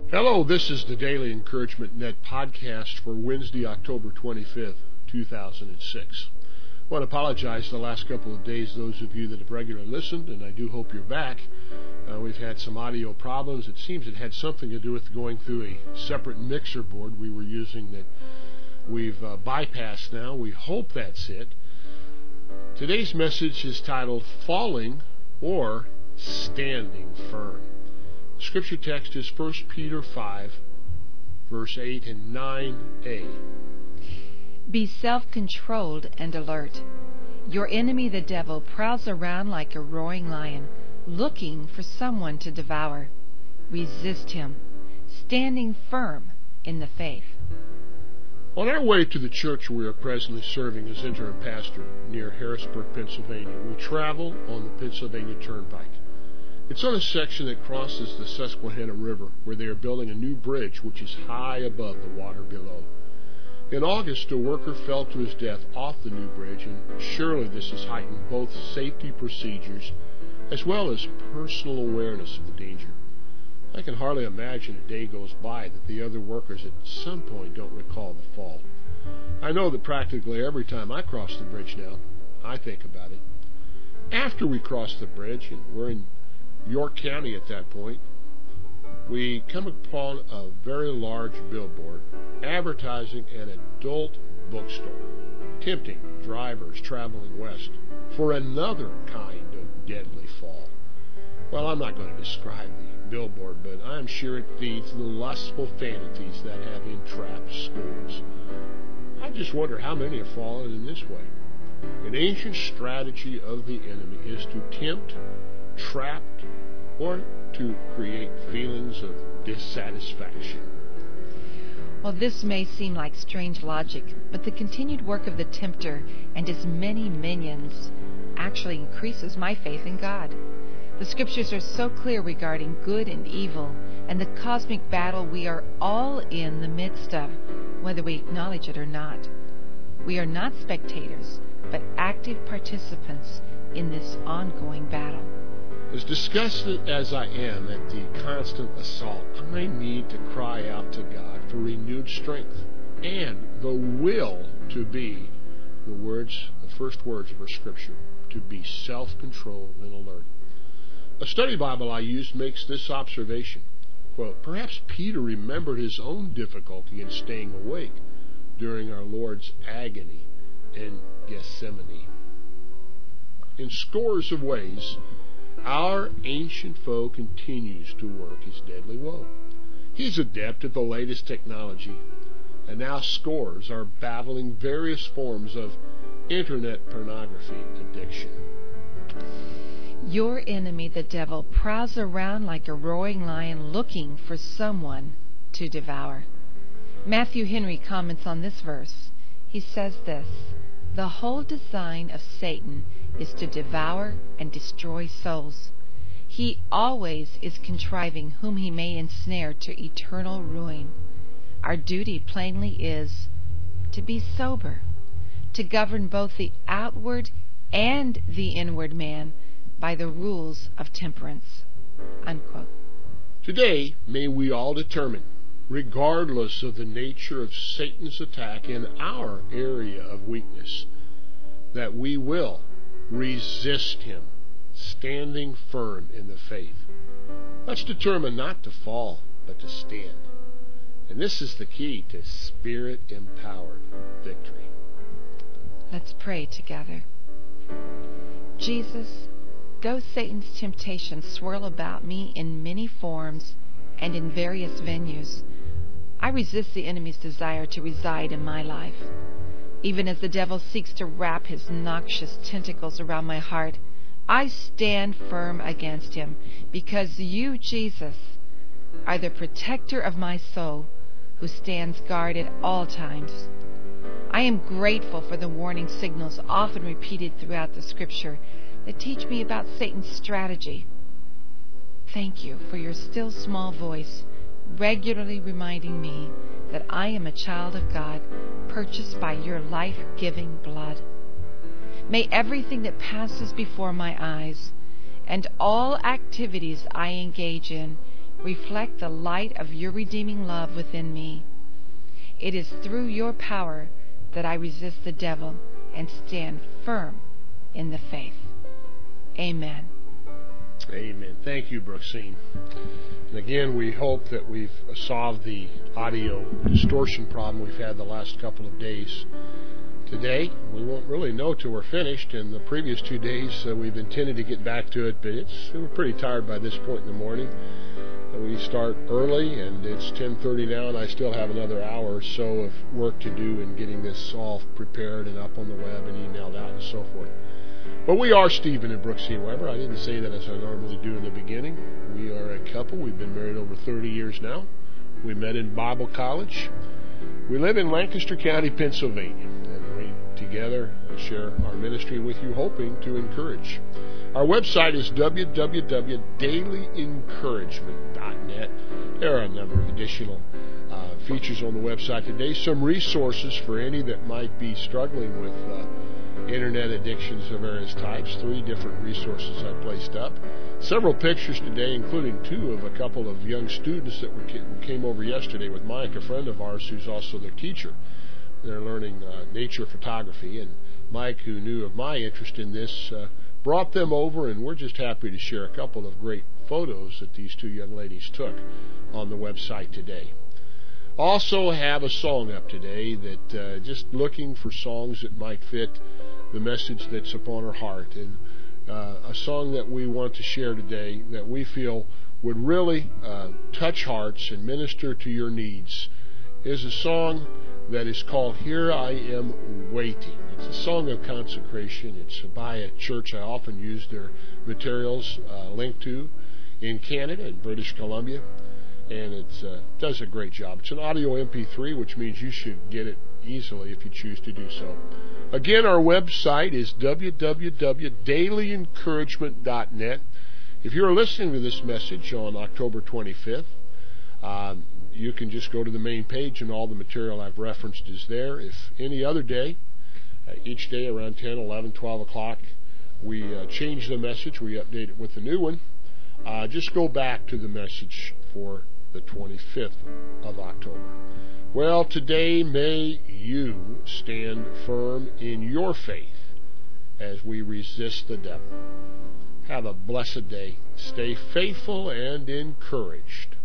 Hello, this is the Daily Encouragement Net podcast for Wednesday, October 25th, 2006. I want to apologize the last couple of days, those of you that have regularly listened, and I do hope you're back. We've had some audio problems. It seems it had something to do with going through a separate mixer board we were using that we've bypassed now. We hope that's it. Today's message is titled Falling or Standing Firm. Scripture text is 1 Peter 5, verse 8 and 9a. Be self-controlled and alert. Your enemy, the devil, prowls around like a roaring lion, looking for someone to devour. Resist him, standing firm in the faith. On our way to the church we are presently serving as interim pastor near Harrisburg, Pennsylvania, we travel on the Pennsylvania Turnpike. It's on a section that crosses the Susquehanna River, where they are building a new bridge which is high above the water below. In August, a worker fell to his death off the new bridge, and surely this has heightened both safety procedures as well as personal awareness of the danger. I can hardly imagine a day goes by that the other workers at some point don't recall the fall. I know that practically every time I cross the bridge now, I think about it. After we cross the bridge, and we're in York County at that point, we come upon a very large billboard advertising an adult bookstore, tempting drivers traveling west for another kind of deadly fall. Well, I'm not going to describe the billboard, but I'm sure it feeds the lustful fantasies that have entrapped schools. I just wonder how many have fallen in this way. An ancient strategy of the enemy is to tempt, trap, or to create feelings of dissatisfaction. Well, this may seem like strange logic, but the continued work of the tempter and his many minions actually increases my faith in God. The scriptures are so clear regarding good and evil and the cosmic battle we are all in the midst of, whether we acknowledge it or not. We are not spectators, but active participants in this ongoing battle. As disgusted as I am at the constant assault, I need to cry out to God for renewed strength and the will to be, the first words of our scripture, to be self-controlled and alert. A study Bible I used makes this observation. Quote, perhaps Peter remembered his own difficulty in staying awake during our Lord's agony in Gethsemane. In scores of ways, our ancient foe continues to work his deadly woe. He's adept at the latest technology, and now scores are battling various forms of internet pornography addiction. Your enemy, the devil, prowls around like a roaring lion looking for someone to devour. Matthew Henry comments on this verse. He says this, the whole design of Satan is to devour and destroy souls. He always is contriving whom he may ensnare to eternal ruin. Our duty plainly is to be sober, to govern both the outward and the inward man by the rules of temperance. Unquote. Today, may we all determine, regardless of the nature of Satan's attack in our area of weakness, that we will resist him, standing firm in the faith. Let's determine not to fall, but to stand. And this is the key to Spirit-empowered victory. Let's pray together. Jesus, though Satan's temptations swirl about me in many forms and in various venues, I resist the enemy's desire to reside in my life. Even as the devil seeks to wrap his noxious tentacles around my heart, I stand firm against him, because you, Jesus, are the protector of my soul, who stands guard at all times. I am grateful for the warning signals often repeated throughout the Scripture that teach me about Satan's strategy. Thank you for your still small voice regularly reminding me that I am a child of God, purchased by your life-giving blood. May everything that passes before my eyes and all activities I engage in reflect the light of your redeeming love within me. It is through your power that I resist the devil and stand firm in the faith. Amen. Amen. Thank you, Brooksine. And again, we hope that we've solved the audio distortion problem we've had the last couple of days. Today, we won't really know till we're finished. In the previous 2 days, we've intended to get back to it, but we're pretty tired by this point in the morning. We start early, and it's 10:30 now, and I still have another hour or so of work to do in getting this all prepared and up on the web and emailed out and so forth. But we are Stephen and Brooksine Weber. I didn't say that as I normally do in the beginning. We are a couple. We've been married over 30 years now. We met in Bible college. We live in Lancaster County, Pennsylvania, and we together share our ministry with you, hoping to encourage. Our website is www.dailyencouragement.net. There are a number of additional features on the website today. Some resources for any that might be struggling with internet addictions of various types. 3 different resources I placed up. Several pictures today, including 2 of a couple of young students that came over yesterday with Mike, a friend of ours who's also their teacher. They're learning nature photography, and Mike, who knew of my interest in this, brought them over, and we're just happy to share a couple of great photos that these 2 young ladies took on the website today. Also have a song up today that just looking for songs that might fit the message that's upon our heart, and a song that we want to share today that we feel would really touch hearts and minister to your needs is a song that is called Here I Am Waiting. It's a song of consecration. It's by a church I often use their materials linked to in Canada and British Columbia, and it does a great job. It's an audio MP3, which means you should get it easily if you choose to do so. Again, our website is www.dailyencouragement.net. If you're listening to this message on October 25th, you can just go to the main page, and all the material I've referenced is there. If any other day, each day around 10, 11, 12 o'clock, we change the message, we update it with the new one, just go back to the message for the 25th of October. Well, today may you stand firm in your faith as we resist the devil. Have a blessed day. Stay faithful and encouraged.